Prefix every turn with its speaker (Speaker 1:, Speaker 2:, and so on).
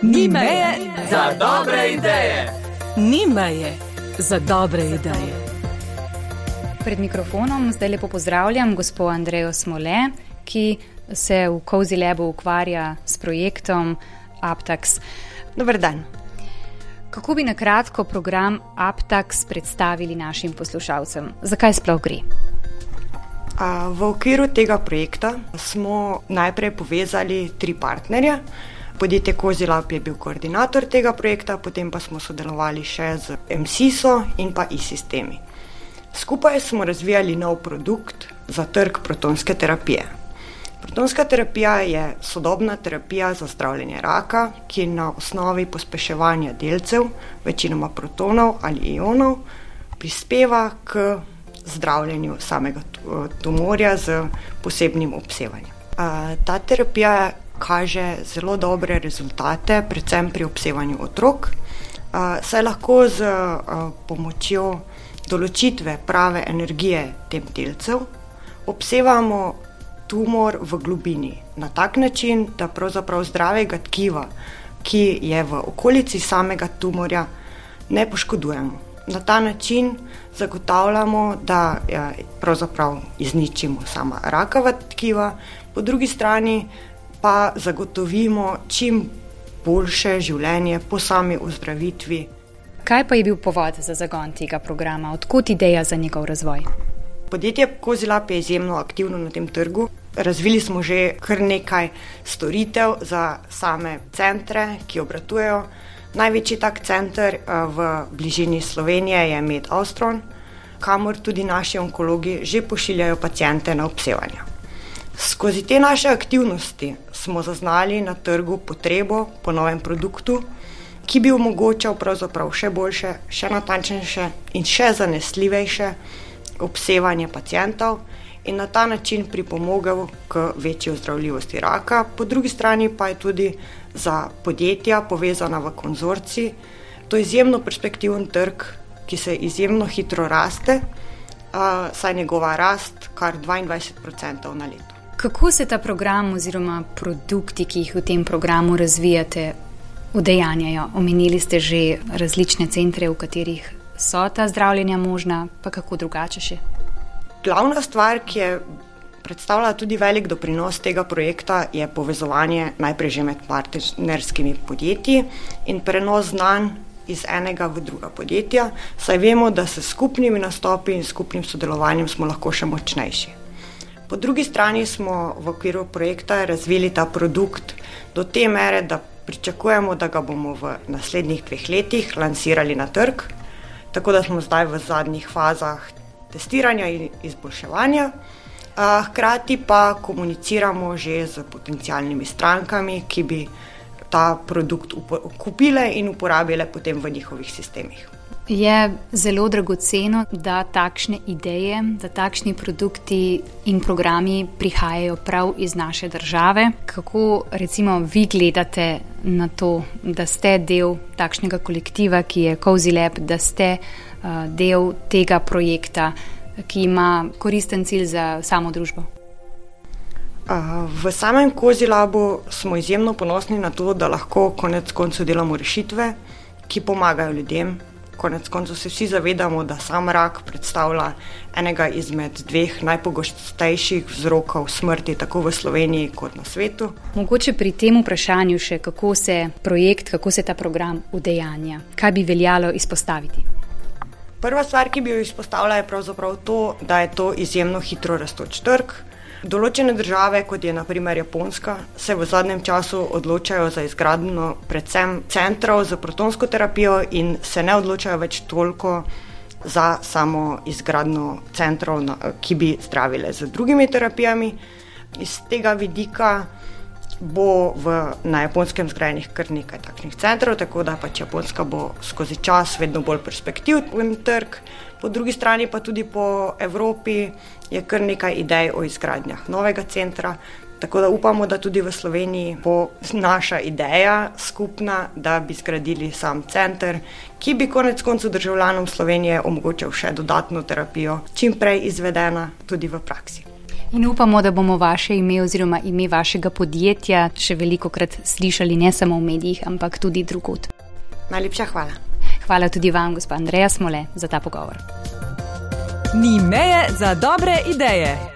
Speaker 1: Ni meje
Speaker 2: za dobre ideje.
Speaker 1: Ni meje za dobre ideje.
Speaker 3: Pred mikrofonom zdaj lepo pozdravljam gospo Andrejo Smole, ki se v Cozy Labu ukvarja s projektom Aptax.
Speaker 4: Dober dan.
Speaker 3: Kako bi na kratko program Aptax predstavili našim poslušalcem? Zakaj sploh gre?
Speaker 4: V okviru tega projekta smo najprej povezali 3 partnerje. Podjetje Cozy Lab je bil koordinator tega projekta, potem pa smo sodelovali še z MSIS-o in pa i-sistemi. Skupaj smo razvijali nov produkt za trg protonske terapije. Protonska terapija je sodobna terapija za zdravljenje raka, ki na osnovi pospeševanja delcev, večinoma protonov ali ionov, prispeva k zdravljenju samega tumorja z posebnim obsevanjem. Ta terapija kaže zelo dobre rezultate, predvsem pri obsevanju otrok, saj lahko z pomočjo določitve prave energije tem delcev obsevamo tumor v globini na tak način, da pravzaprav zdravega tkiva, ki je v okolici samega tumorja, ne poškodujemo. Na ta način zagotavljamo, da pravzaprav izničimo sama rakava tkiva, po drugi strani pa zagotovimo čim boljše življenje po sami ozdravitvi.
Speaker 3: Kaj pa je bil povod za zagon tega programa? Odkot ideja za njegov razvoj?
Speaker 4: Podjetje Cozy Lab je izjemno aktivno na tem trgu. Razvili smo že kar nekaj storitev za same centre, ki obratujejo. Največji tak center v bližini Slovenije je Med Austron, kamor tudi naši onkologi že pošiljajo paciente na obsevanje. Skozi te naše aktivnosti smo zaznali na trgu potrebo po novem produktu, ki bi omogočal pravzaprav še boljše, še natančnejše in še zanesljivejše obsevanje pacientov in na ta način pripomogel k večji ozdravljivosti raka. Po drugi strani pa je tudi za podjetja povezana v konzorcij. To je izjemno perspektiven trg, ki se izjemno hitro raste, saj njegova rast kar 22% na leto.
Speaker 3: Kako se ta program oziroma produkti, ki jih v tem programu razvijate, udejanjajo? Omenili ste že različne centre, v katerih so ta zdravljenja možna, pa kako drugače še?
Speaker 4: Glavna stvar, ki je predstavlja tudi velik doprinos tega projekta, je povezovanje najprej že med partnerskimi podjetji in prenos znanj iz enega v druga podjetja, saj vemo, da s skupnimi nastopi in skupnim sodelovanjem smo lahko še močnejši. Po drugi strani smo v okviru projekta razvili ta produkt do te mere, da pričakujemo, da ga bomo v naslednjih 2 letih lansirali na trg, tako da smo zdaj v zadnjih fazah testiranja in izboljševanja. Hkrati pa komuniciramo že z potencialnimi strankami, ki bi ta produkt kupile in uporabile potem v njihovih sistemih.
Speaker 3: Je zelo dragoceno, da takšne ideje, da takšni produkti in programi prihajajo prav iz naše države. Kako recimo vi gledate na to, da ste del takšnega kolektiva, ki je Cozy Lab, da ste del tega projekta, ki ima koristen cilj za samo družbo?
Speaker 4: V samem Cozy Labu smo izjemno ponosni na to, da lahko konec koncev delamo rešitve, ki pomagajo ljudem. Konec koncev se vsi zavedamo, da sam rak predstavlja enega izmed 2 najpogostejših vzrokov smrti tako v Sloveniji kot na svetu.
Speaker 3: Mogoče pri tem vprašanju še, kako se projekt, kako se ta program udejanja? Kaj bi veljalo izpostaviti?
Speaker 4: Prva stvar, ki bi jo izpostavila, je pravzaprav to, da je to izjemno hitro rastoč trg. Določene države, kot je na primer Japonska, se v zadnjem času odločajo za izgradnjo predvsem centrov za protonsko terapijo in se ne odločajo več toliko za samo izgradnjo centrov, ki bi zdravile z drugimi terapijami. Iz tega vidika bo na Japonskem zgrajenih kar nekaj takšnih centrov, tako da pač Japonska bo skozi čas vedno bolj perspektiven trg. Po drugi strani pa tudi po Evropi je kar nekaj idej o izgradnjah novega centra, tako da upamo, da tudi v Sloveniji bo naša ideja skupna, da bi zgradili sam center, ki bi konec koncev državljanom Slovenije omogočal še dodatno terapijo, čim prej izvedena tudi v praksi.
Speaker 3: In upamo, da bomo vaše ime oziroma ime vašega podjetja še velikokrat slišali ne samo v medijih, ampak tudi drugod.
Speaker 4: Najlepša hvala.
Speaker 3: Hvala tudi vam, gospa Andreja Smole, za ta pogovor.
Speaker 1: Ni meje za dobre ideje.